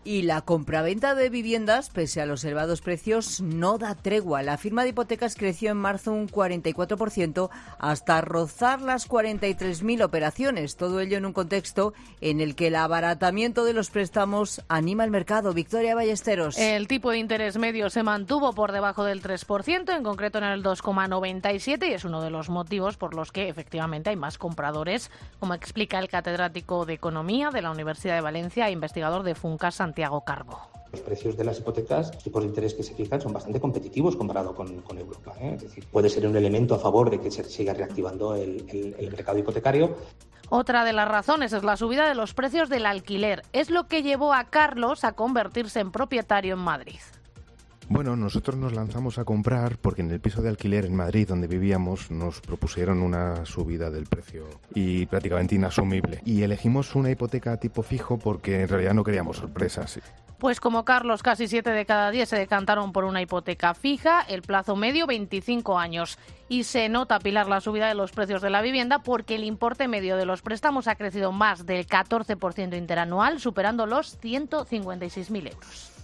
Y la compraventa de viviendas, pese a los elevados precios, no da tregua. La firma de hipotecas creció en marzo un 44% hasta rozar las 43.000 operaciones. Todo ello en un contexto en el que el abaratamiento de los préstamos anima el mercado. Victoria Ballesteros. El tipo de interés medio se mantuvo por debajo del 3%, en concreto en el 2,97%, y es uno de los motivos por los que efectivamente hay más compradores, como explica el catedrático de Economía de la Universidad de Valencia e investigador de Funcas, Santiago Carbo. Los precios de las hipotecas, los tipos de interés que se fijan son bastante competitivos comparado con Europa. Es decir, puede ser un elemento a favor de que se siga reactivando el mercado hipotecario. Otra de las razones es la subida de los precios del alquiler. Es lo que llevó a Carlos a convertirse en propietario en Madrid. Bueno, nosotros nos lanzamos a comprar porque en el piso de alquiler en Madrid donde vivíamos nos propusieron una subida del precio y prácticamente inasumible. Y elegimos una hipoteca tipo fijo porque en realidad no queríamos sorpresas. Pues como Carlos, casi 7 de cada 10 se decantaron por una hipoteca fija, el plazo medio 25 años. Y se nota, Pilar, la subida de los precios de la vivienda porque el importe medio de los préstamos ha crecido más del 14% interanual, superando los 156.000 euros.